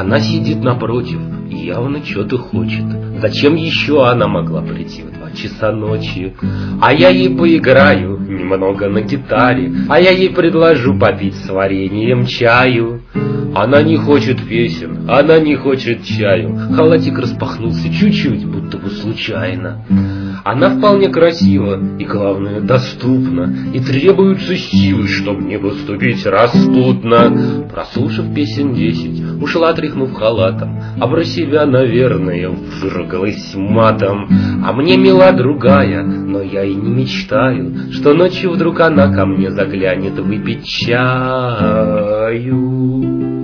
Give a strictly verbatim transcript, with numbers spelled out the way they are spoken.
Она сидит напротив и явно что-то хочет. Зачем еще она могла прийти в два часа ночи? А я ей поиграю немного на гитаре, а я ей предложу попить с вареньем чаю. Она не хочет песен, она не хочет чаю. Халатик распахнулся чуть-чуть, будто бы случайно. Она вполне красива и, главное, доступна, и требуются силы, чтобы не поступить распутно. Прослушав песен десять, ушла, тряхнув халатом, а про себя, наверное, выругалась матом. А мне мила другая, но я и не мечтаю, что ночью вдруг она ко мне заглянет выпить чаю.